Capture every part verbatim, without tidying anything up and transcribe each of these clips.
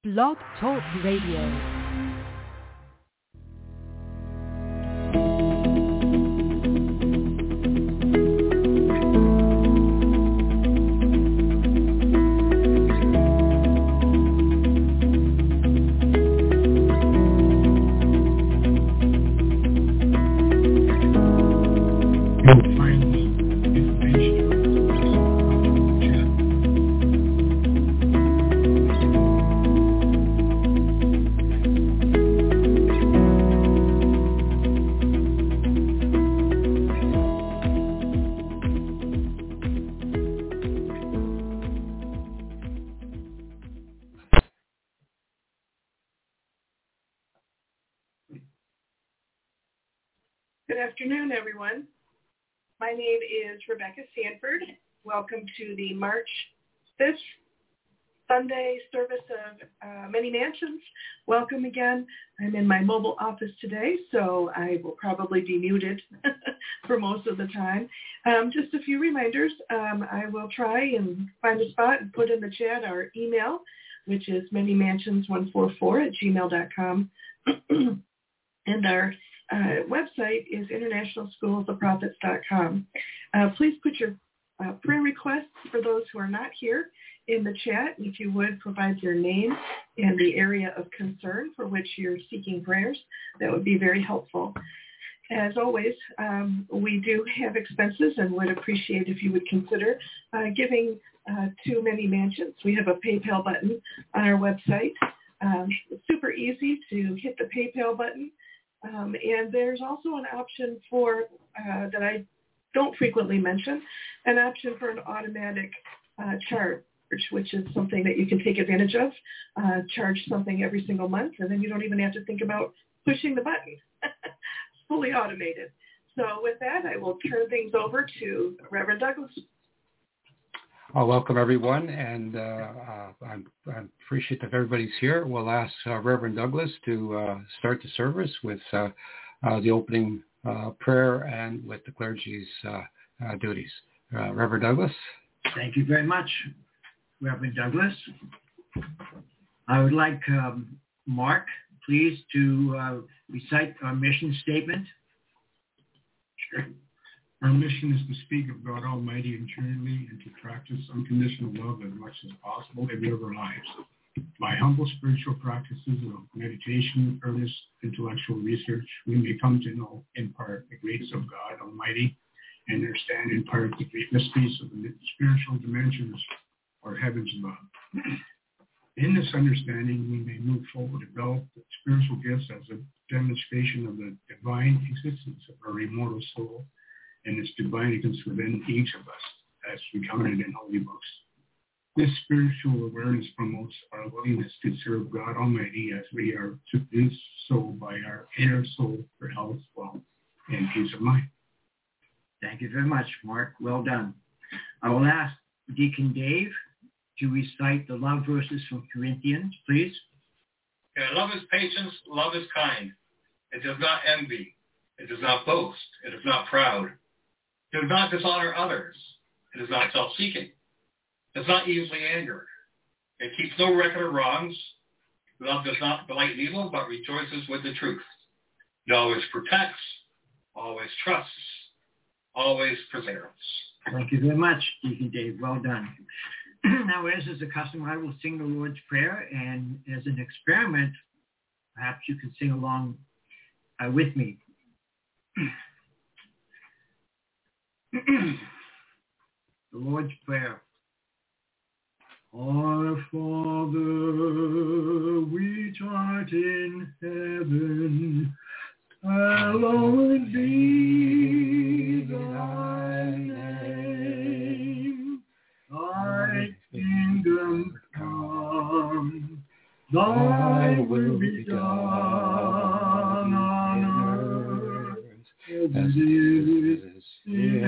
Blog Talk Radio. Good afternoon, everyone. My name is Rebecca Sanford. Welcome to the March fifth Sunday service of uh, Many Mansions. Welcome again. I'm in my mobile office today, so I will probably be muted for most of the time. Um, just a few reminders. Um, I will try and find a spot and put in the chat our email, which is many mansions one four four at gmail dot com. And our Uh, website is international schools of prophets dot com. Uh, please put your uh, prayer requests for those who are not here in the chat. If you would provide your name and the area of concern for which you're seeking prayers, that would be very helpful. As always, um, we do have expenses and would appreciate if you would consider uh, giving uh, to Many Mansions. We have a PayPal button on our website. Um, it's super easy to hit the PayPal button. Um, and there's also an option for, uh, that I don't frequently mention, an option for an automatic uh, charge, which is something that you can take advantage of, uh, charge something every single month, and then you don't even have to think about pushing the button. It's fully automated. So with that, I will turn things over to Reverend Douglas. Well, welcome, everyone, and uh, uh, I'm, I'm appreciative everybody's here. We'll ask uh, Reverend Douglas to uh, start the service with uh, uh, the opening uh, prayer and with the clergy's uh, uh, duties. Uh, Reverend Douglas. Thank you very much, Reverend Douglas. I would like um, Mark, please, to uh, recite our mission statement. Sure. Our mission is to speak of God Almighty internally and to practice unconditional love as much as possible every of our lives. By humble spiritual practices of meditation, earnest intellectual research, we may come to know in part the greatness of God Almighty and understand in part the great mysteries of the spiritual dimensions or heavens above. In this understanding, we may move forward to develop the spiritual gifts as a demonstration of the divine existence of our immortal soul and its divine existence within each of us as recounted in holy books. This spiritual awareness promotes our willingness to serve God Almighty as we are to do so by our inner soul for health, wealth, and peace of mind. Thank you very much, Mark. Well done. I will ask Deacon Dave to recite the love verses from Corinthians, please. Okay, love is patience, love is kind. It does not envy. It does not boast. It is not proud. It does not dishonor others. It is not self-seeking. It is not easily angered. It keeps no record of wrongs. Love does not delight in evil, but rejoices with the truth. It always protects, always trusts, always perseveres. Thank you very much, Deacon Dave. Well done. Now, as is the custom, I will sing the Lord's Prayer, and as an experiment, perhaps you can sing along uh, with me. The Lord's Prayer. Our Father, which art in heaven, hallowed be thy name. Thy kingdom come, thy will be done on earth as it is in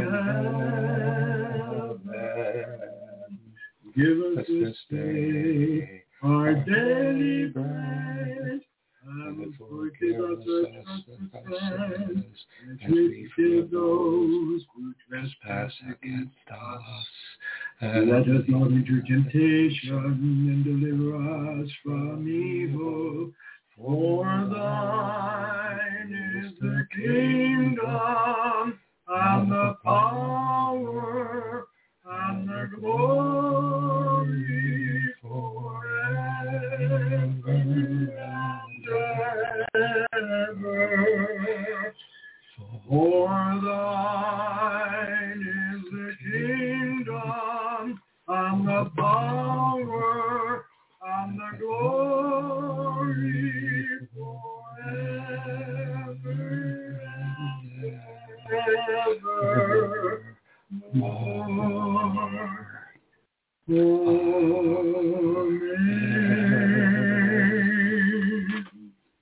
heaven. Give us this day our daily bread, and forgive us our trespasses, as we forgive those who trespass against us. And let us not enter temptation, and deliver us from evil. For thine is the kingdom, and the power, and the glory forever and ever. For thine is the kingdom, and the power, and the glory forever and evermore. Amen.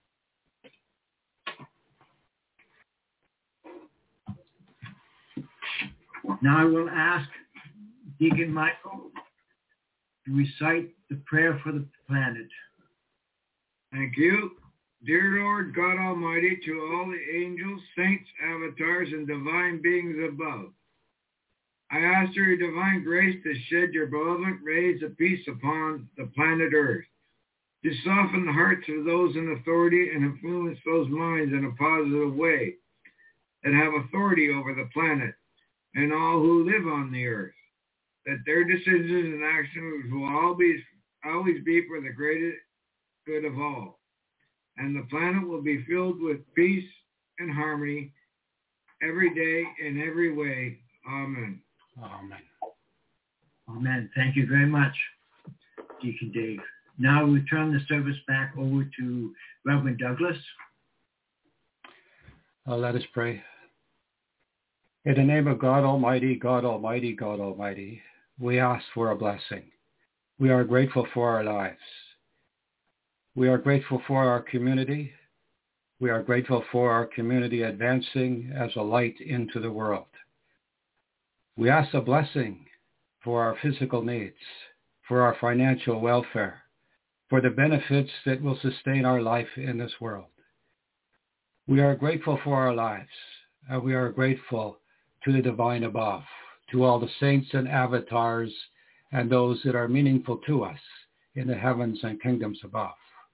Now I will ask Deacon Michael to recite the prayer for the planet. Thank you. Dear Lord God Almighty, to all the angels, saints, avatars, and divine beings above, I ask for your divine grace to shed your benevolent rays of peace upon the planet Earth, to soften the hearts of those in authority and influence those minds in a positive way that have authority over the planet and all who live on the earth, that their decisions and actions will always, always be for the greatest good of all, and the planet will be filled with peace and harmony every day in every way. Amen. Amen. Amen. Thank you very much, Deacon Dave. Now we turn the service back over to Reverend Douglas. Uh, let us pray. In the name of God Almighty, God Almighty, God Almighty, we ask for a blessing. We are grateful for our lives. We are grateful for our community. We are grateful for our community advancing as a light into the world. We ask a blessing for our physical needs, for our financial welfare, for the benefits that will sustain our life in this world. We are grateful for our lives, and we are grateful to the divine above, to all the saints and avatars and those that are meaningful to us in the heavens and kingdoms above.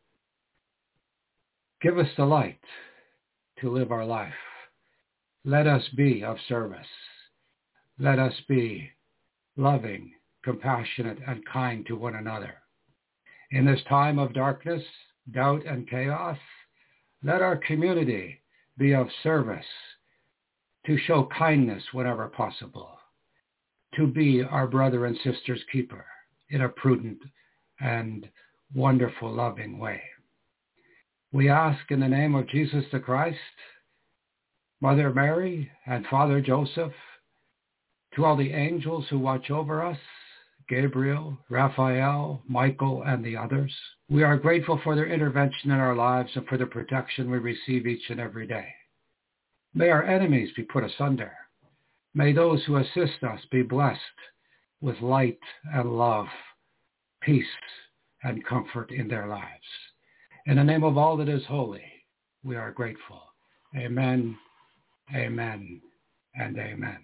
Give us the light to live our life. Let us be of service. Let us be loving, compassionate, and kind to one another. In this time of darkness, doubt, and chaos, let our community be of service, to show kindness whenever possible, to be our brother and sister's keeper in a prudent and wonderful, loving way. We ask in the name of Jesus the Christ, Mother Mary, and Father Joseph, to all the angels who watch over us, Gabriel, Raphael, Michael, and the others. We are grateful for their intervention in our lives and for the protection we receive each and every day. May our enemies be put asunder. May those who assist us be blessed with light and love, peace and comfort in their lives. In the name of all that is holy, we are grateful. Amen, amen, and amen.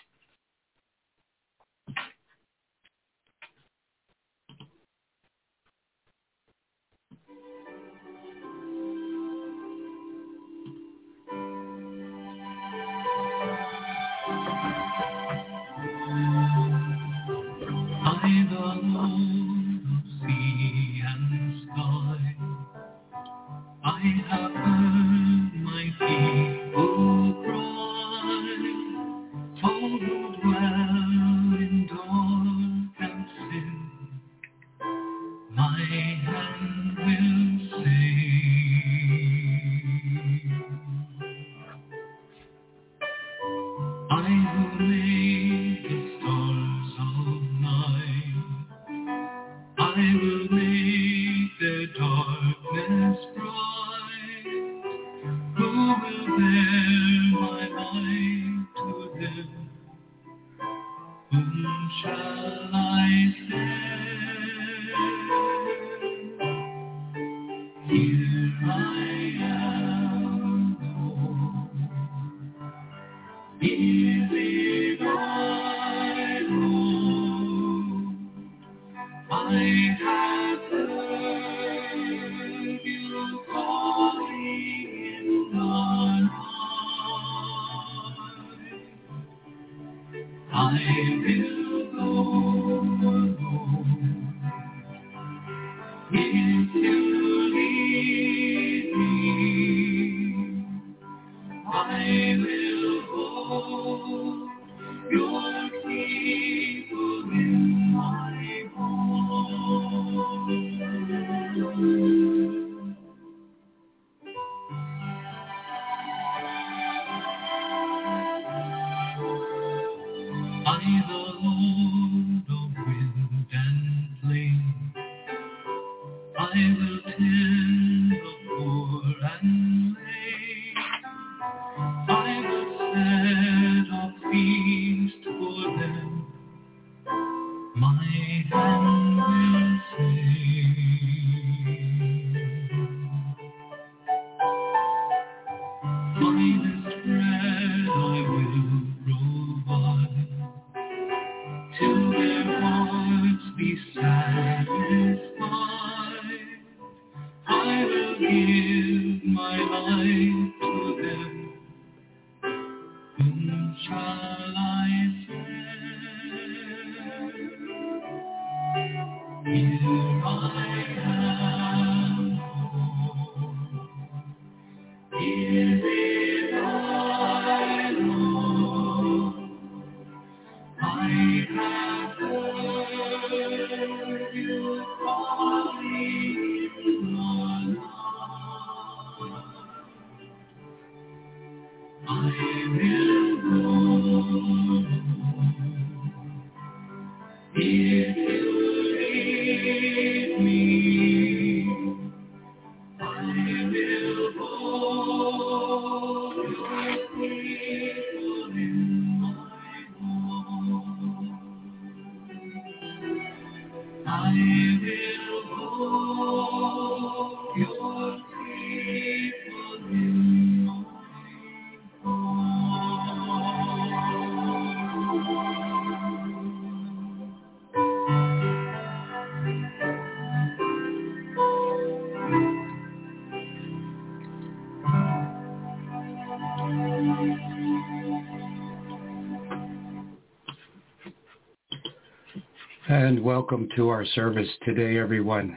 I, the Lord of sea and sky, I have heard my people cry, all who dwell in dark and sin, my hand will save. I who made the stars of night, I will make their darkness bright. Who will bear my light to them? Whom shall I send? Here I am, Lord. Is it will go alone. If you lead me, I will hold your people in my arms. I, the Lord of wind and flame, I will tend the poor and lame. I will set a feast for them. My hand will sing. Finest bread I will provide, till their hearts be satisfied. I will give my life to them. Whom shall I send? Here I am, Lord. Here is I, Lord. I have heard you calling in my heart. I will go if you lead me. I will hold your people in my home. I will hold your people in my home. And welcome to our service today, everyone.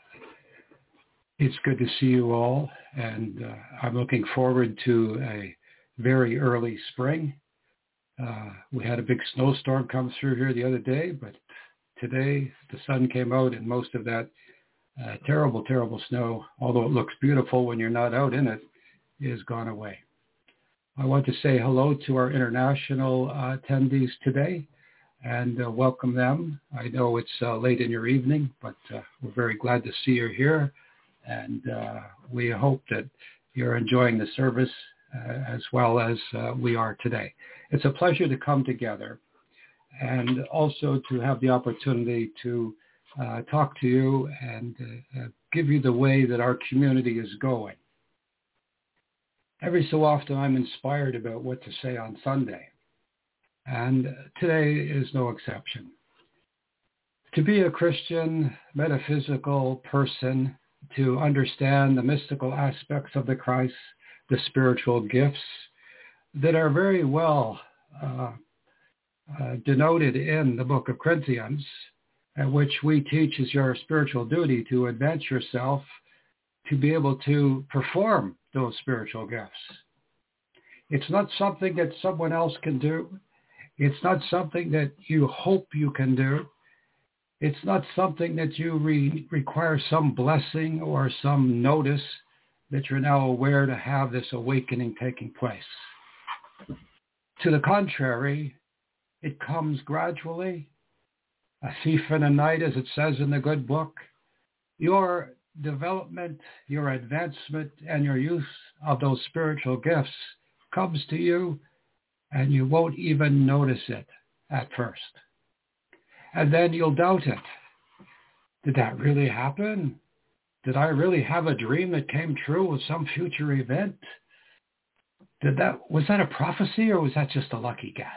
It's good to see you all, and uh, I'm looking forward to a very early spring. Uh, we had a big snowstorm come through here the other day, but today the sun came out and most of that uh, terrible, terrible snow, although it looks beautiful when you're not out in it, is gone away. I want to say hello to our international uh, attendees today and uh, welcome them. I know it's uh, late in your evening, but uh, we're very glad to see you here, and uh, we hope that you're enjoying the service uh, as well as uh, we are today. It's a pleasure to come together and also to have the opportunity to uh, talk to you and uh, uh, give you the way that our community is going. Every so often I'm inspired about what to say on Sunday, and today is no exception. To be a Christian, metaphysical person, to understand the mystical aspects of the Christ, the spiritual gifts that are very well uh, uh, denoted in the book of Corinthians, at which we teach is your spiritual duty to advance yourself to be able to perform those spiritual gifts. It's not something that someone else can do. It's not something that you hope you can do. It's not something that you re- require some blessing or some notice that you're now aware to have this awakening taking place. To the contrary, it comes gradually, a thief in the night, as it says in the good book. Your development, your advancement, and your use of those spiritual gifts comes to you, and you won't even notice it at first. And then you'll doubt it. Did that really happen? Did I really have a dream that came true with some future event? Did that, was that a prophecy, or was that just a lucky guess?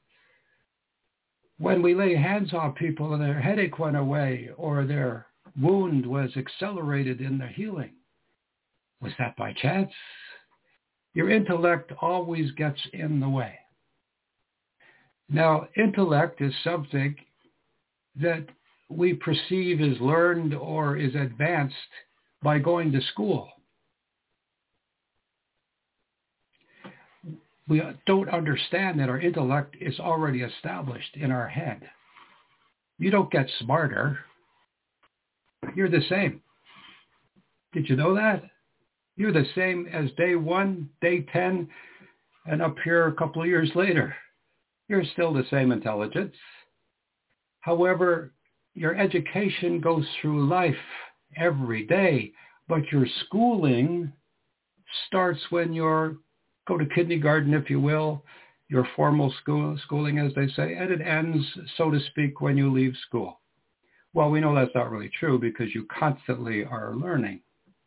When we lay hands on people and their headache went away, or their wound was accelerated in the healing, was that by chance? Your intellect always gets in the way. Now, intellect is something that we perceive is learned or is advanced by going to school. We don't understand that our intellect is already established in our head. You don't get smarter. You're the same. Did you know that? You're the same as day one, day ten, and up here a couple of years later. You're still the same intelligence. However, your education goes through life every day, but your schooling starts when you're go to kindergarten, if you will, your formal school, schooling, as they say, and it ends, so to speak, when you leave school. Well, we know that's not really true because you constantly are learning.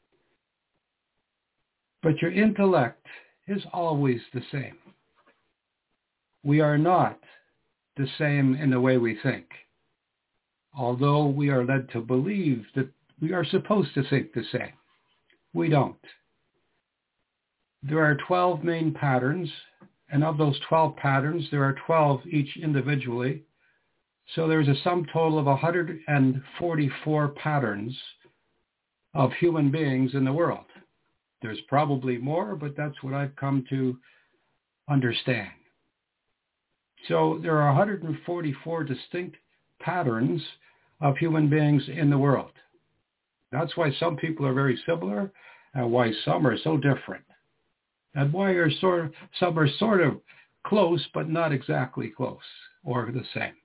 But your intellect is always the same. We are not the same in the way we think, although we are led to believe that we are supposed to think the same. We don't. There are twelve main patterns, and of those twelve patterns, there are twelve each individually. So there's a sum total of one hundred forty-four patterns of human beings in the world. There's probably more, but that's what I've come to understand. So there are one hundred forty-four distinct patterns of human beings in the world. That's why some people are very similar and why some are so different. And why are sort of, some are sort of close, but not exactly close or the same.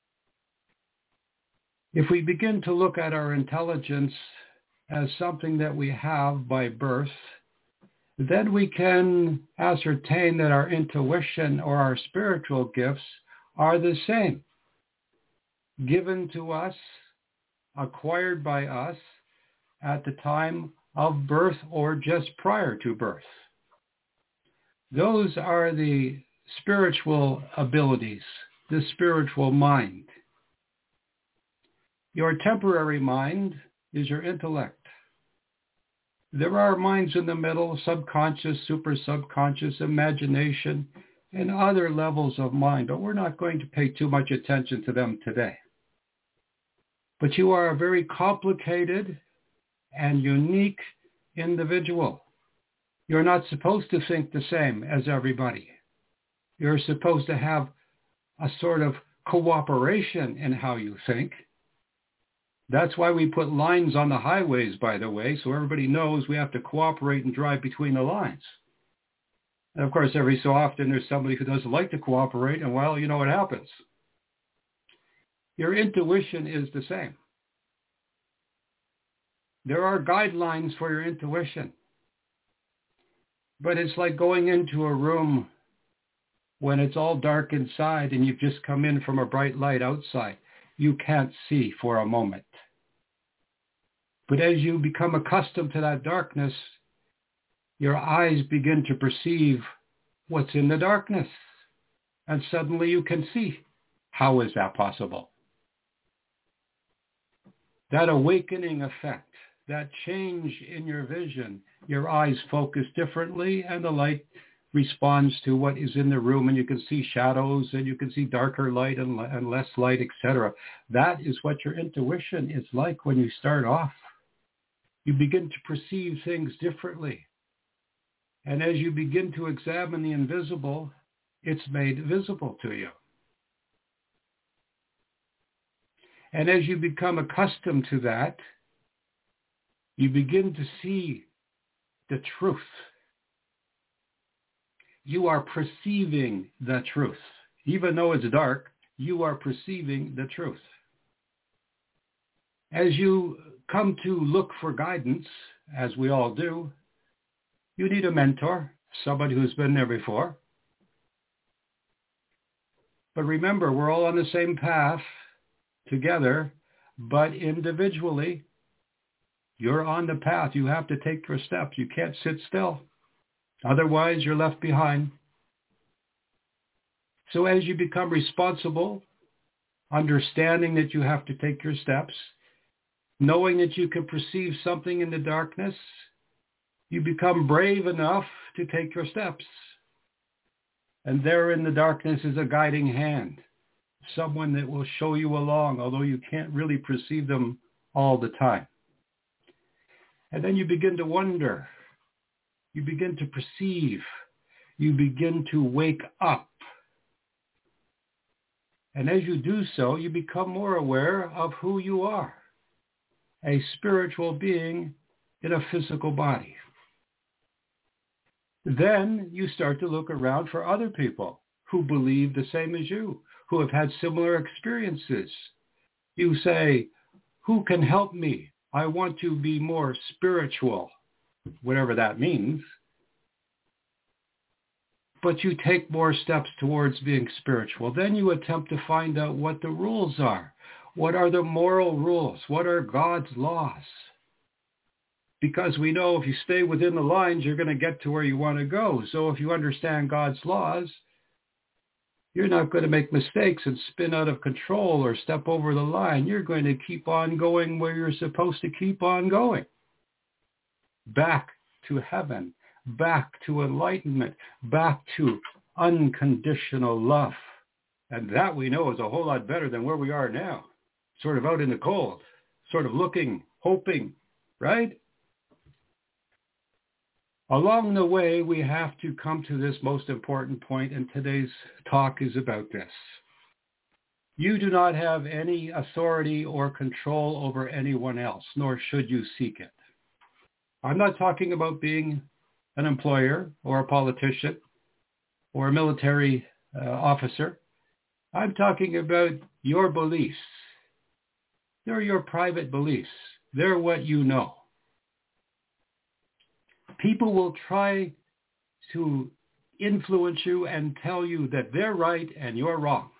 If we begin to look at our intelligence as something that we have by birth, then we can ascertain that our intuition or our spiritual gifts are the same, given to us, acquired by us at the time of birth or just prior to birth. Those are the spiritual abilities, the spiritual mind. Your temporary mind is your intellect. There are minds in the middle, subconscious, super subconscious, imagination, and other levels of mind, but we're not going to pay too much attention to them today. But you are a very complicated and unique individual. You're not supposed to think the same as everybody. You're supposed to have a sort of cooperation in how you think. That's why we put lines on the highways, by the way, so everybody knows we have to cooperate and drive between the lines. And of course, every so often there's somebody who doesn't like to cooperate, and well, you know what happens. Your intuition is the same. There are guidelines for your intuition. But it's like going into a room when it's all dark inside and you've just come in from a bright light outside. You can't see for a moment. But as you become accustomed to that darkness, your eyes begin to perceive what's in the darkness. And suddenly you can see. How is that possible? That awakening effect, that change in your vision, your eyes focus differently and the light responds to what is in the room and you can see shadows and you can see darker light and, and less light, et cetera. That is what your intuition is like when you start off. You begin to perceive things differently. And as you begin to examine the invisible, it's made visible to you. And as you become accustomed to that, you begin to see the truth. You are perceiving the truth. Even though it's dark, you are perceiving the truth. As you come to look for guidance, as we all do, you need a mentor, somebody who's been there before. But remember, we're all on the same path together, but individually. You're on the path. You have to take your steps. You can't sit still. Otherwise, you're left behind. So as you become responsible, understanding that you have to take your steps, knowing that you can perceive something in the darkness, you become brave enough to take your steps. And there in the darkness is a guiding hand, someone that will show you along, although you can't really perceive them all the time. And then you begin to wonder. You begin to perceive. You begin to wake up. And as you do so, you become more aware of who you are, a spiritual being in a physical body. Then you start to look around for other people who believe the same as you, who have had similar experiences. You say, who can help me? I want to be more spiritual, whatever that means. But you take more steps towards being spiritual. Then you attempt to find out what the rules are. What are the moral rules? What are God's laws? Because we know if you stay within the lines, you're going to get to where you want to go. So if you understand God's laws, you're not going to make mistakes and spin out of control or step over the line. You're going to keep on going where you're supposed to keep on going. Back to heaven, back to enlightenment, back to unconditional love. And that we know is a whole lot better than where we are now. Sort of out in the cold, sort of looking, hoping, right? Along the way, we have to come to this most important point, and today's talk is about this. You do not have any authority or control over anyone else, nor should you seek it. I'm not talking about being an employer or a politician or a military uh, officer. I'm talking about your beliefs. They're your private beliefs. They're what you know. People will try to influence you and tell you that they're right and you're wrong.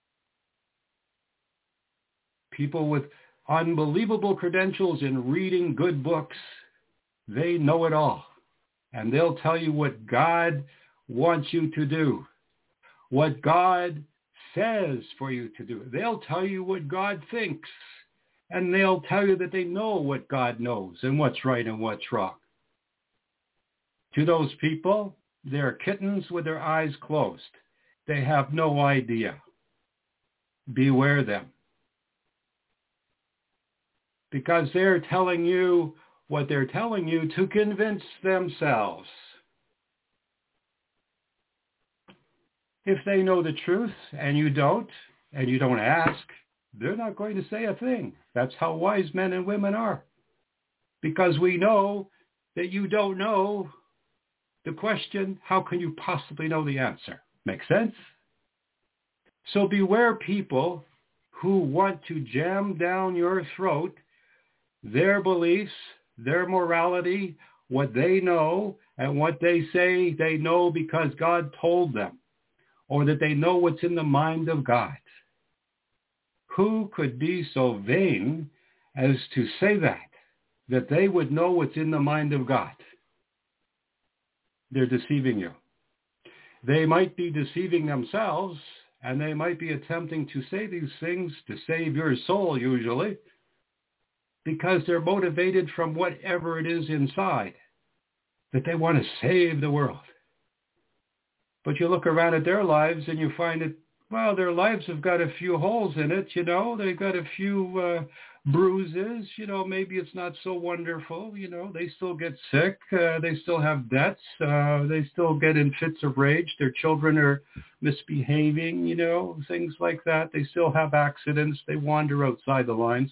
People with unbelievable credentials in reading good books, they know it all. And they'll tell you what God wants you to do, what God says for you to do. They'll tell you what God thinks, and they'll tell you that they know what God knows and what's right and what's wrong. To those people, they're kittens with their eyes closed. They have no idea. Beware them. Because they're telling you what they're telling you to convince themselves. If they know the truth and you don't, and you don't ask, they're not going to say a thing. That's how wise men and women are. Because we know that you don't know the question, how can you possibly know the answer? Make sense? So beware people who want to jam down your throat their beliefs, their morality, what they know, and what they say they know because God told them, or that they know what's in the mind of God. Who could be so vain as to say that, that they would know what's in the mind of God? They're deceiving you. They might be deceiving themselves, and they might be attempting to say these things to save your soul usually, because they're motivated from whatever it is inside, that they want to save the world. But you look around at their lives and you find that, well, their lives have got a few holes in it, you know. They've got a few uh, bruises, you know. Maybe it's not so wonderful, you know. They still get sick. Uh, they still have debts. Uh, they still get in fits of rage. Their children are misbehaving, you know, things like that. They still have accidents. They wander outside the lines.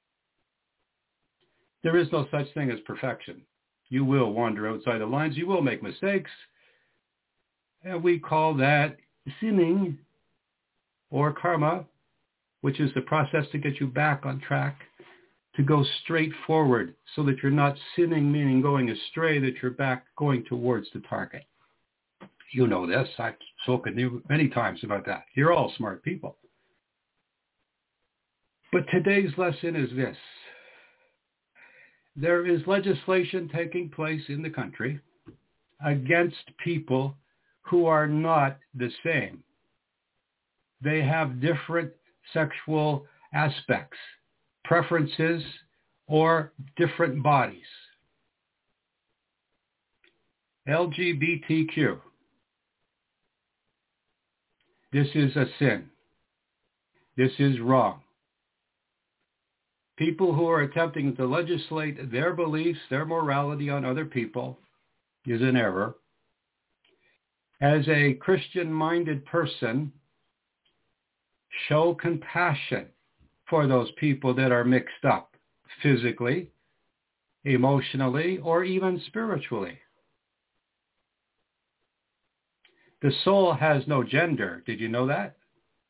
There is no such thing as perfection. You will wander outside the lines. You will make mistakes. And we call that sinning, or karma, which is the process to get you back on track, to go straight forward so that you're not sinning, meaning going astray, that you're back going towards the target. You know this. I've spoken to you many times about that. You're all smart people. But today's lesson is this. There is legislation taking place in the country against people who are not the same. They have different sexual aspects, preferences, or different bodies. L G B T Q. This is a sin. This is wrong. People who are attempting to legislate their beliefs, their morality on other people is an error. As a Christian-minded person, show compassion for those people that are mixed up physically, emotionally, or even spiritually. The soul has no gender. Did you know that?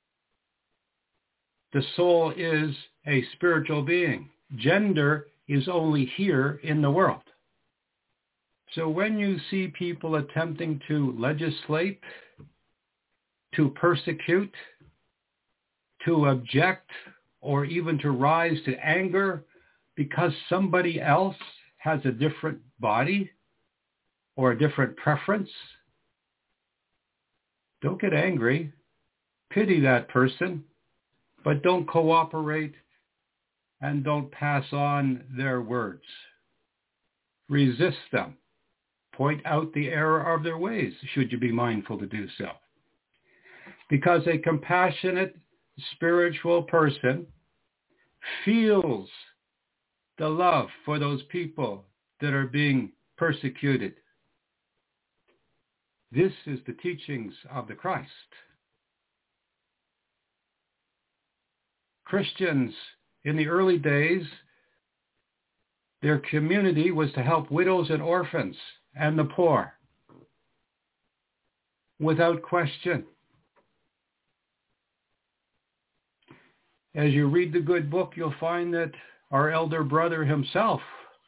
The soul is a spiritual being. Gender is only here in the world. So when you see people attempting to legislate, to persecute, to object, or even to rise to anger because somebody else has a different body or a different preference, don't get angry. Pity that person, but don't cooperate and don't pass on their words. Resist them. Point out the error of their ways, should you be mindful to do so. Because a compassionate, spiritual person feels the love for those people that are being persecuted. This is the teachings of the Christ. Christians in the early days, their community was to help widows and orphans and the poor, without question. As you read the good book, you'll find that our elder brother himself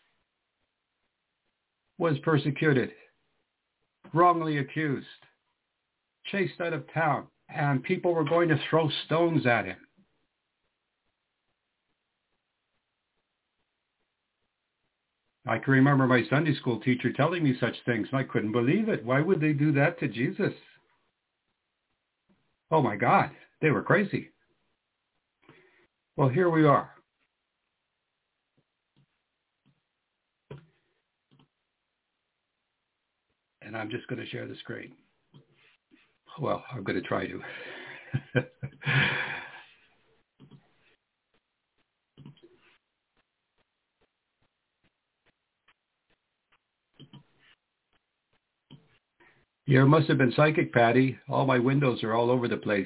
was persecuted, wrongly accused, chased out of town, and people were going to throw stones at him. I can remember my Sunday school teacher telling me such things, and I couldn't believe it. Why would they do that to Jesus? Oh my God, they were crazy. Well, here we are. And I'm just going to share the screen. Well, I'm going to try to. You must have been psychic, Patty. All my windows are all over the place.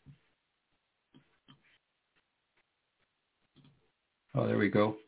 Oh, there we go.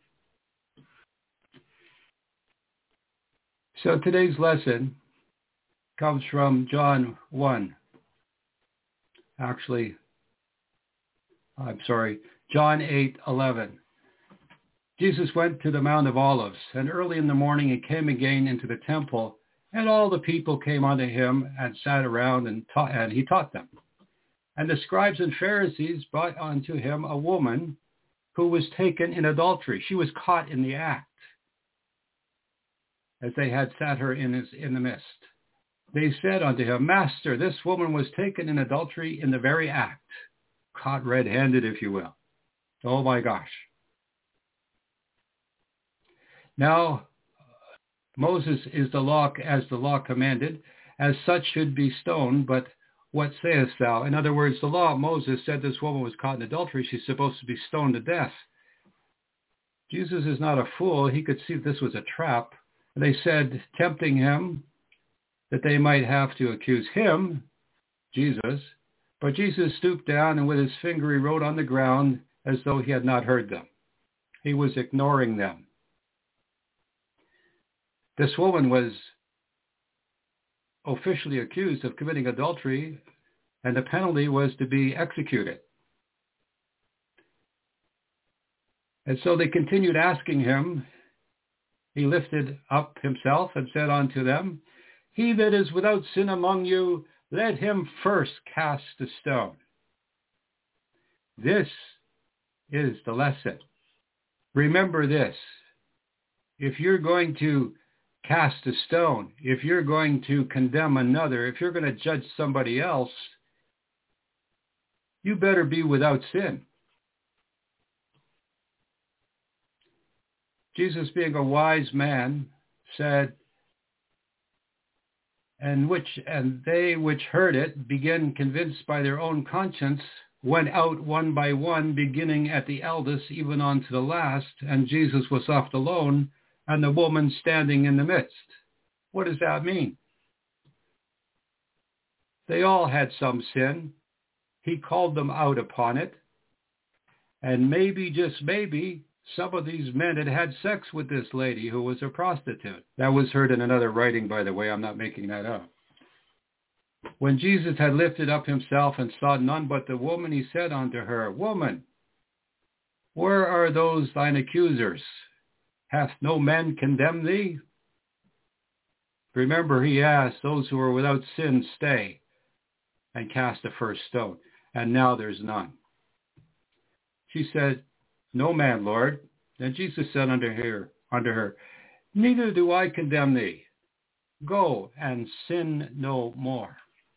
So today's lesson comes from John one. Actually, I'm sorry, John eight eleven. Jesus went to the Mount of Olives, and early in the morning he came again into the temple, and all the people came unto him and sat around, and, taught, and he taught them. And the scribes and Pharisees brought unto him a woman who was taken in adultery. She was caught in the act, as they had sat her in, his, in the midst. They said unto him, Master, this woman was taken in adultery in the very act, caught red-handed, if you will. Oh my gosh. Now, Moses is the law as the law commanded, as such should be stoned, but what sayest thou? In other words, the law of Moses said this woman was caught in adultery. She's supposed to be stoned to death. Jesus is not a fool. He could see that this was a trap. They said, tempting him, that they might have to accuse him, Jesus. But Jesus stooped down, and with his finger he wrote on the ground as though he had not heard them. He was ignoring them. This woman was officially accused of committing adultery, and the penalty was to be executed. And so they continued asking him. He lifted up himself and said unto them, He that is without sin among you, let him first cast a stone. This is the lesson. Remember this. If you're going to cast a stone, if you're going to condemn another, if you're going to judge somebody else, you better be without sin. Jesus, being a wise man, said, and which and they which heard it, began convinced by their own conscience, went out one by one, beginning at the eldest, even unto the last, and Jesus was left alone, and the woman standing in the midst. What does that mean? They all had some sin. He called them out upon it. And maybe, just maybe, some of these men had had sex with this lady who was a prostitute. That was heard in another writing, by the way. I'm not making that up. When Jesus had lifted up himself and saw none but the woman, he said unto her, Woman, where are those thine accusers? Hath no man condemned thee? Remember, he asked, those who are without sin, stay and cast the first stone. And now there's none. She said, No man, Lord. Then Jesus said unto her, unto her, Neither do I condemn thee. Go and sin no more.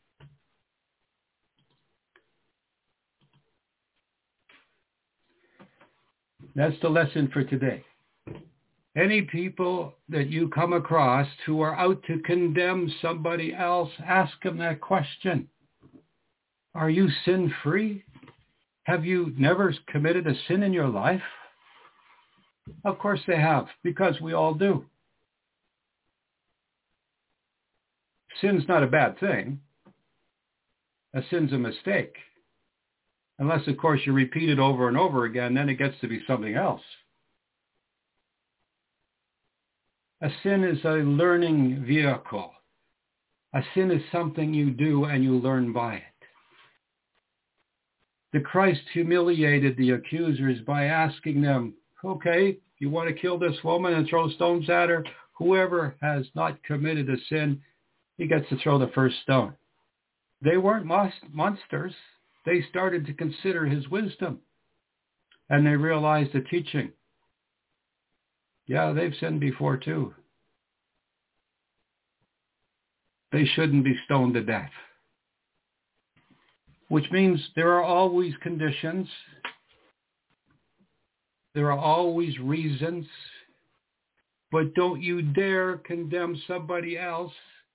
That's the lesson for today. Any people that you come across who are out to condemn somebody else, ask them that question. Are you sin-free? Have you never committed a sin in your life? Of course they have, because we all do. Sin's not a bad thing. A sin's a mistake. Unless, of course, you repeat it over and over again, then it gets to be something else. A sin is a learning vehicle. A sin is something you do and you learn by it. The Christ humiliated the accusers by asking them, okay, you want to kill this woman and throw stones at her? Whoever has not committed a sin, he gets to throw the first stone. They weren't monsters. They started to consider his wisdom. And they realized the teaching. Yeah, they've sinned before too. They shouldn't be stoned to death. Which means there are always conditions. There are always reasons. But don't you dare condemn somebody else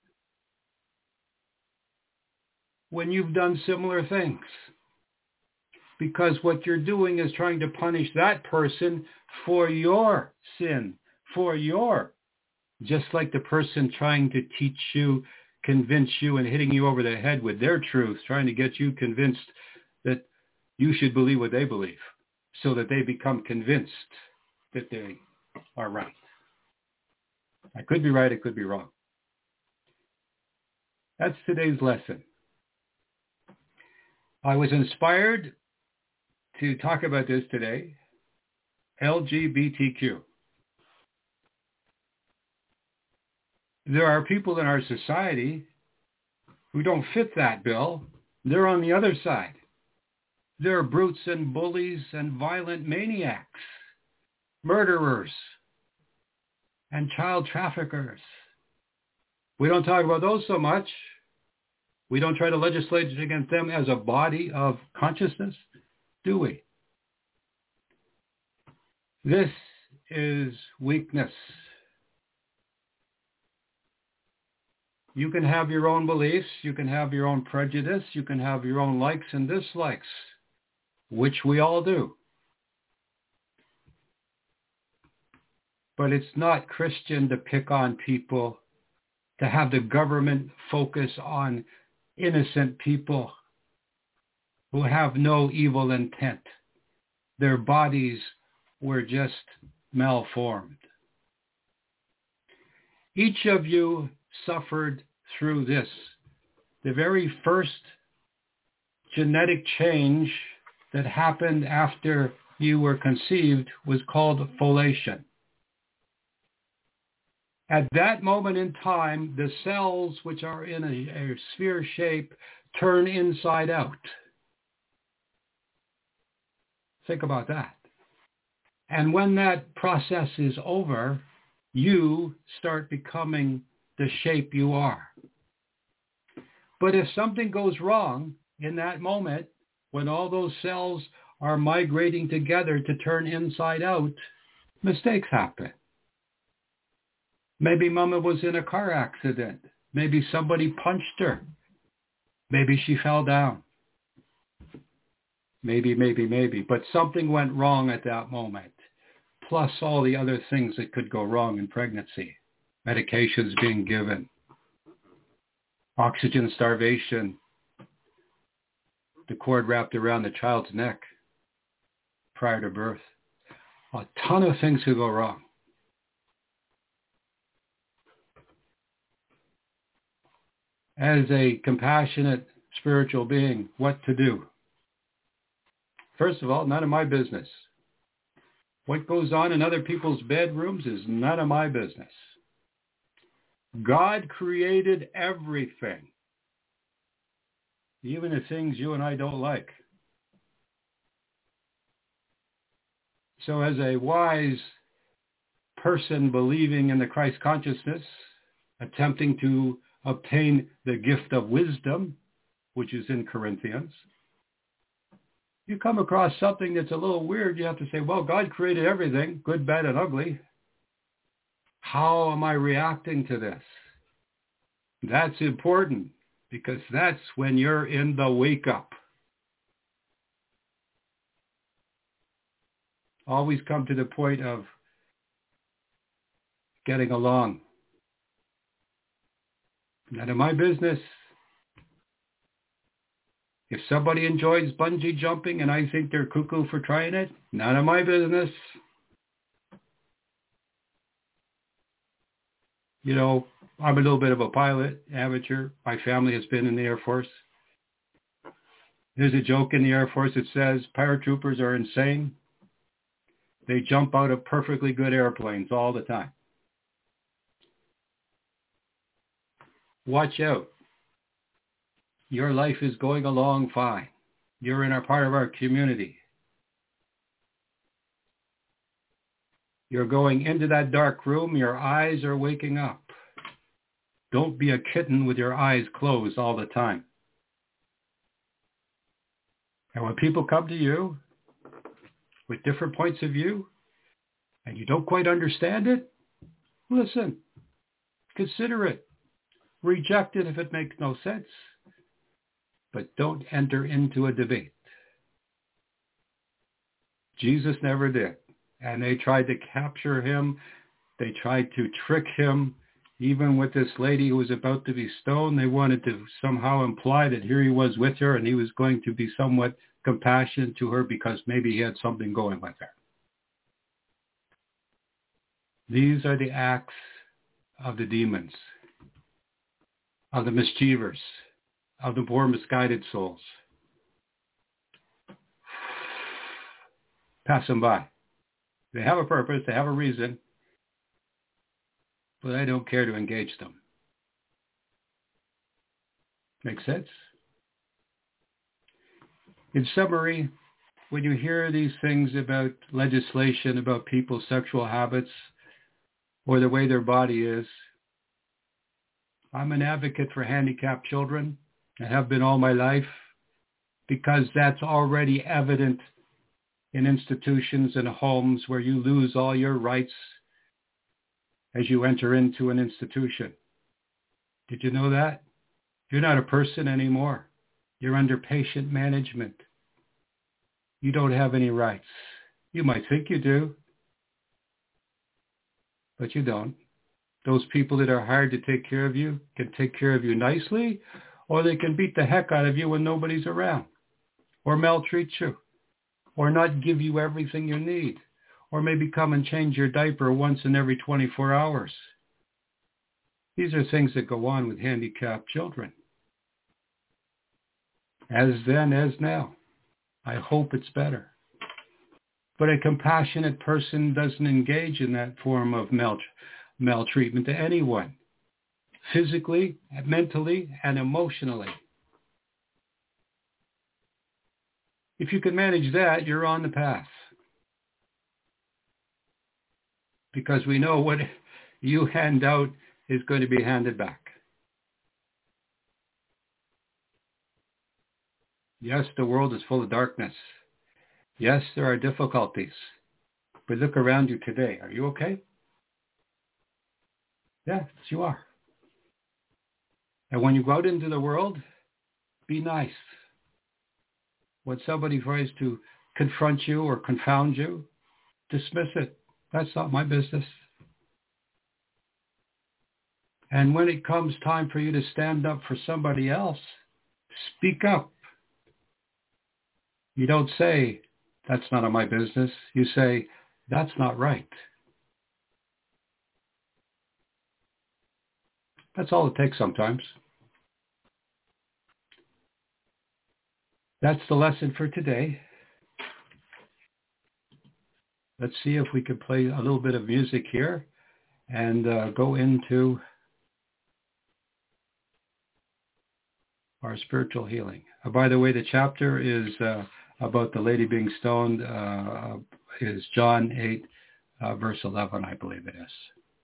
when you've done similar things. Because what you're doing is trying to punish that person for your sin, for your, just like the person trying to teach you, convince you, and hitting you over the head with their truth, trying to get you convinced that you should believe what they believe, so that they become convinced that they are right. I could be right, I could be wrong. That's today's lesson. I was inspired to talk about this today, L G B T Q. There are people in our society who don't fit that bill. They're on the other side. They're brutes and bullies and violent maniacs, murderers, and child traffickers. We don't talk about those so much. We don't try to legislate against them as a body of consciousness, do we? This is weakness. You can have your own beliefs, you can have your own prejudice, you can have your own likes and dislikes, which we all do. But it's not Christian to pick on people, to have the government focus on innocent people who have no evil intent. Their bodies were just malformed. Each of you suffered through this. The very first genetic change that happened after you were conceived was called folation. At that moment in time, the cells, which are in a, a sphere shape, turn inside out. Think about that. And when that process is over, you start becoming the shape you are. But if something goes wrong in that moment, when all those cells are migrating together to turn inside out, mistakes happen. Maybe Mama was in a car accident Maybe somebody punched her. Maybe she fell down. Maybe, maybe, maybe. But something went wrong at that moment. Plus all the other things that could go wrong in pregnancy. Medications being given. Oxygen starvation. The cord wrapped around the child's neck prior to birth. A ton of things could go wrong. As a compassionate spiritual being, what to do? First of all, none of my business. What goes on in other people's bedrooms is none of my business. God created everything, even the things you and I don't like. So as a wise person believing in the Christ consciousness, attempting to obtain the gift of wisdom, which is in Corinthians, you come across something that's a little weird, you have to say, well, God created everything, good, bad, and ugly. How am I reacting to this? That's important, because that's when you're in the wake-up. Always come to the point of getting along. None of my business. If somebody enjoys bungee jumping and I think they're cuckoo for trying it, none of my business. You know, I'm a little bit of a pilot, amateur. My family has been in the Air Force. There's a joke in the Air Force that says paratroopers are insane. They jump out of perfectly good airplanes all the time. Watch out. Your life is going along fine. You're in a part of our community. You're going into that dark room. Your eyes are waking up. Don't be a kitten with your eyes closed all the time. And when people come to you with different points of view and you don't quite understand it, listen, consider it. Reject it if it makes no sense. But don't enter into a debate. Jesus never did. And they tried to capture him. They tried to trick him. Even with this lady who was about to be stoned, they wanted to somehow imply that here he was with her and he was going to be somewhat compassionate to her because maybe he had something going with her. These are the acts of the demons, of the mischievers, of the poor misguided souls. Pass them by. They have a purpose, they have a reason, but I don't care to engage them. Make sense? In summary, when you hear these things about legislation, about people's sexual habits, or the way their body is, I'm an advocate for handicapped children. I have been all my life, because that's already evident in institutions and homes where you lose all your rights as you enter into an institution. Did you know that? You're not a person anymore. You're under patient management. You don't have any rights. You might think you do, but you don't. Those people that are hired to take care of you can take care of you nicely, or they can beat the heck out of you when nobody's around, or maltreat you, or not give you everything you need, or maybe come and change your diaper once in every twenty-four hours. These are things that go on with handicapped children. As then, as now. I hope it's better. But a compassionate person doesn't engage in that form of mal- maltreatment to anyone, physically, mentally, and emotionally. If you can manage that, you're on the path. Because we know what you hand out is going to be handed back. Yes, the world is full of darkness. Yes, there are difficulties. But look around you today. Are you okay? Yes, you are. And when you go out into the world, be nice. When somebody tries to confront you or confound you, dismiss it. That's not my business. And when it comes time for you to stand up for somebody else, speak up. You don't say, that's none of my business. You say, that's not right. That's all it takes sometimes. That's the lesson for today. Let's see if we can play a little bit of music here and uh, go into our spiritual healing. Uh, by the way, the chapter is uh, about the lady being stoned, uh, is John eight, uh, verse eleven, I believe it is.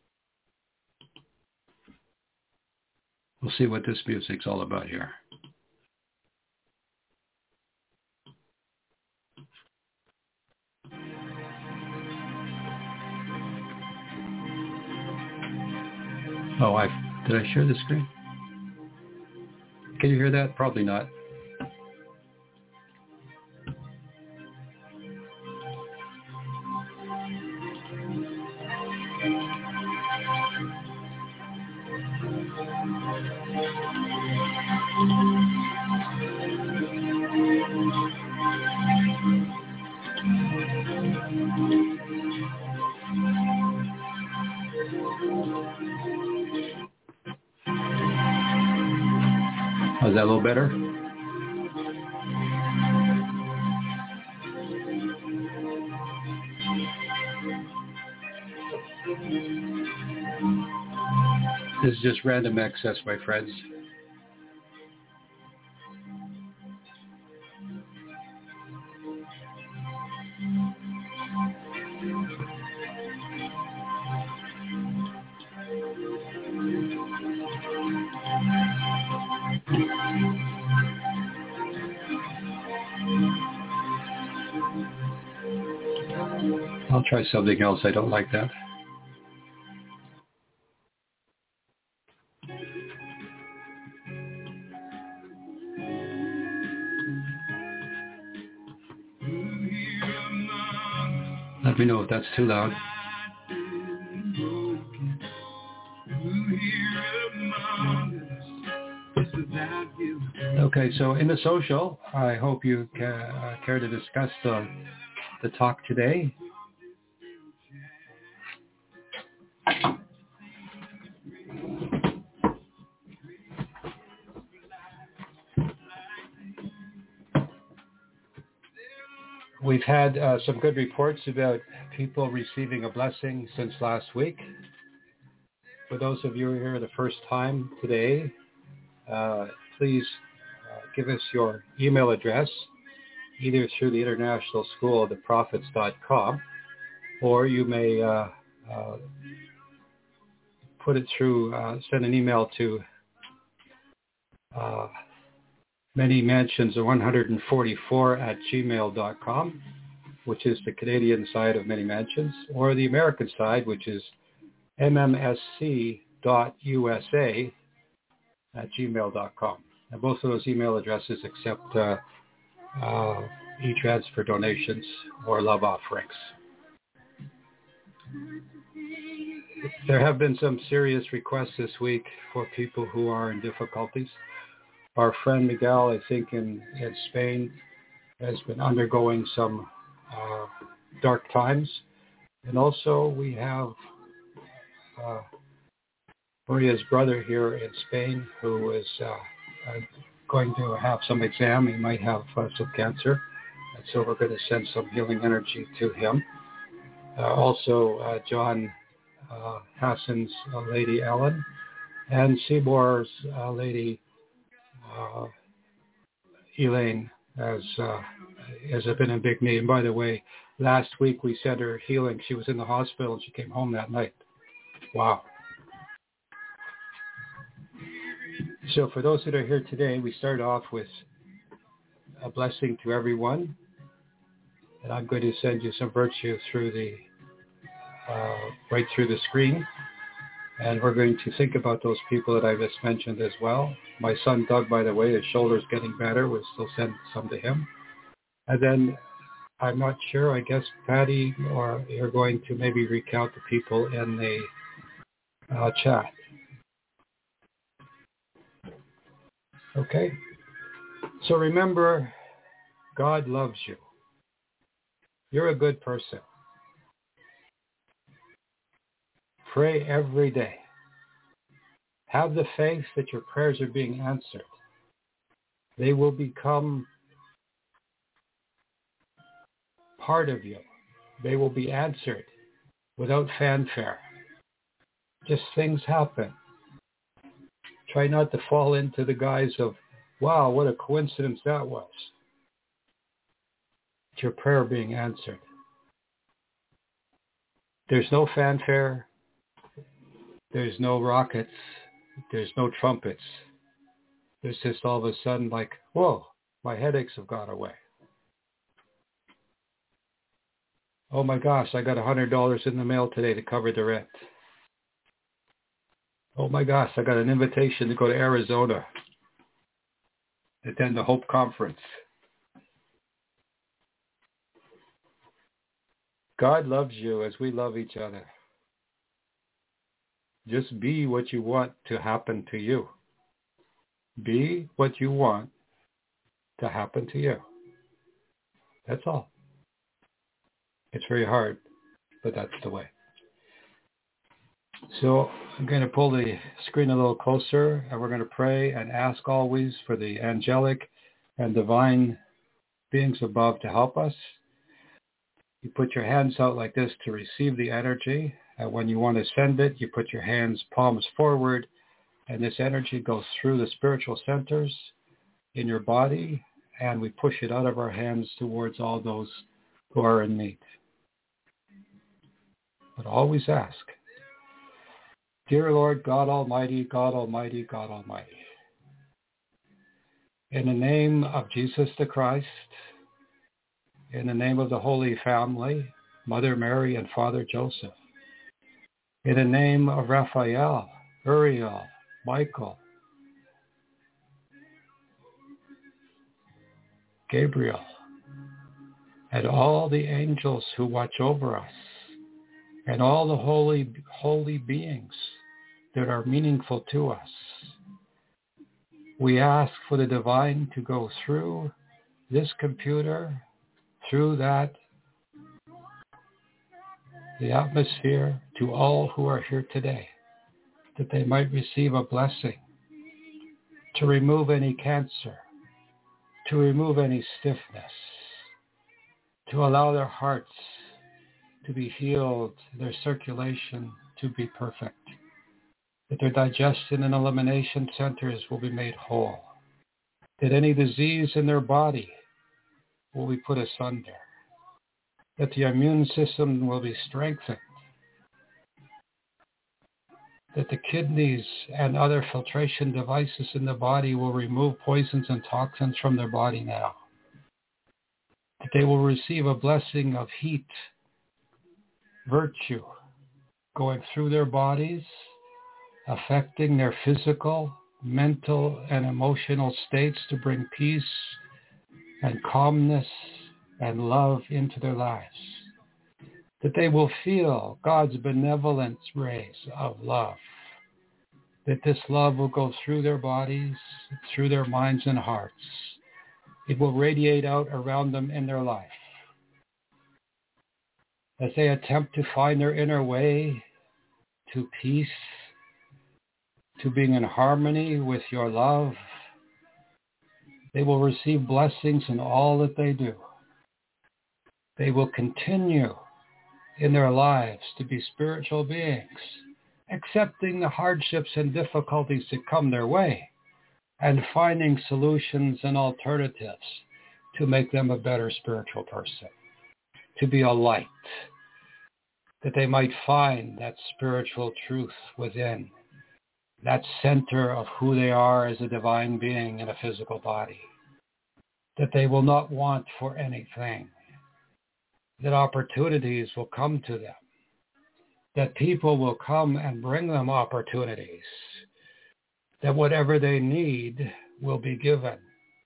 We'll see what this music's all about here. Oh, I did I share the screen? Can you hear that? Probably not. Is that a little better? This is just random access, my friends. I'll try something else. I don't like that. Let me know if that's too loud. Okay, so in the social, I hope you ca- uh, care to discuss the, the talk today. We've had uh, some good reports about people receiving a blessing since last week. For those of you who are here the first time today, uh, please uh, give us your email address, either through the International School of the Prophets dot com, or you may uh, uh, put it through, uh, send an email to uh, Many Mansions one forty-four at gmail dot com, which is the Canadian side of Many Mansions, or the American side, which is m m s c dot u s a at gmail dot com. And both of those email addresses accept uh, uh, e-transfer donations or love offerings. There have been some serious requests this week for people who are in difficulties. Our friend Miguel, I think in, in Spain, has been undergoing some uh, dark times. And also we have uh, Maria's brother here in Spain who is uh, uh, going to have some exam. He might have uh, some cancer. And so we're going to send some healing energy to him. Uh, also, uh, John uh, Hassan's uh, Lady Ellen and Seymour's uh, Lady Uh, Elaine has uh, has been in big need. And by the way, last week we sent her healing. She was in the hospital and she came home that night. Wow. So for those that are here today, we start off with a blessing to everyone. And I'm going to send you some virtue through the uh, right through the screen. And we're going to think about those people that I just mentioned as well. My son Doug, by the way, his shoulder's getting better. We'll still send some to him. And then I'm not sure, I guess Patty, or you're going to maybe recount the people in the uh, chat. Okay? So remember, God loves you. You're a good person. Pray every day. Have the faith that your prayers are being answered. They will become part of you. They will be answered without fanfare. Just things happen. Try not to fall into the guise of, wow, what a coincidence that was. It's your prayer being answered. There's no fanfare. There's no rockets. There's no trumpets. There's just all of a sudden like, whoa, my headaches have gone away. Oh my gosh, I got one hundred dollars in the mail today to cover the rent. Oh my gosh, I got an invitation to go to Arizona, attend the Hope Conference. God loves you as we love each other. Just be what you want to happen to you. Be what you want to happen to you. That's all. It's very hard, but that's the way. So I'm going to pull the screen a little closer, and we're going to pray and ask always for the angelic and divine beings above to help us. You put your hands out like this to receive the energy. And when you want to send it, you put your hands palms forward, and this energy goes through the spiritual centers in your body, and we push it out of our hands towards all those who are in need. But always ask, dear Lord, God Almighty, God Almighty, God Almighty, in the name of Jesus the Christ, in the name of the Holy Family, Mother Mary and Father Joseph, in the name of Raphael, Uriel, Michael, Gabriel, and all the angels who watch over us, and all the holy, holy beings that are meaningful to us, we ask for the divine to go through this computer, through that, the atmosphere, to all who are here today, that they might receive a blessing, to remove any cancer, to remove any stiffness, to allow their hearts to be healed, their circulation to be perfect, that their digestion and elimination centers will be made whole, that any disease in their body will be put asunder, that the immune system will be strengthened, that the kidneys and other filtration devices in the body will remove poisons and toxins from their body now, that they will receive a blessing of heat, virtue, going through their bodies, affecting their physical, mental, and emotional states to bring peace and calmness and love into their lives, that they will feel God's benevolent rays of love, that this love will go through their bodies, through their minds and hearts. It will radiate out around them in their life. As they attempt to find their inner way to peace, to being in harmony with your love, they will receive blessings in all that they do. They will continue in their lives to be spiritual beings, accepting the hardships and difficulties that come their way and finding solutions and alternatives to make them a better spiritual person, to be a light, that they might find that spiritual truth within, that center of who they are as a divine being in a physical body, that they will not want for anything, that opportunities will come to them, that people will come and bring them opportunities, that whatever they need will be given.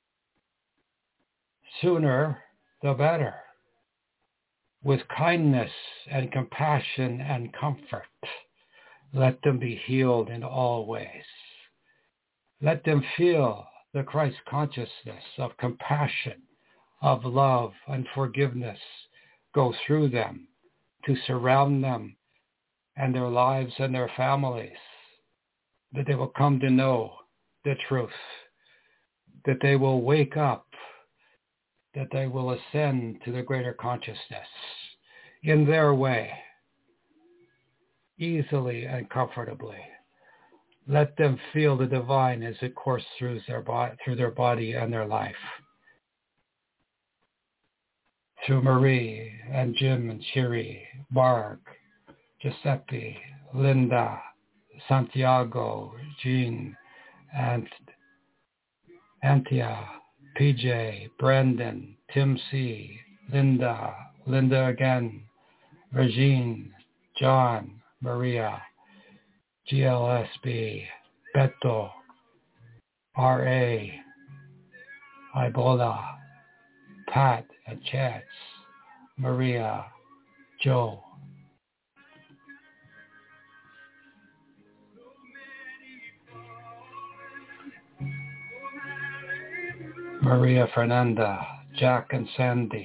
Sooner, the better, with kindness and compassion and comfort. Let them be healed in all ways. Let them feel the Christ consciousness of compassion, of love and forgiveness go through them to surround them and their lives and their families, that they will come to know the truth, that they will wake up, that they will ascend to the greater consciousness in their way, easily and comfortably. Let them feel the divine as it courses through their, bo- through their body and their life. Through Marie and Jim and Sherry, Mark, Giuseppe, Linda, Santiago, Jean, and Antia, P J, Brandon, Tim C, Linda, Linda again, Regine, John, Maria, G L S B, Beto, R A, Ibola, Pat and Chats, Maria, Joe, Maria Fernanda, Jack and Sandy,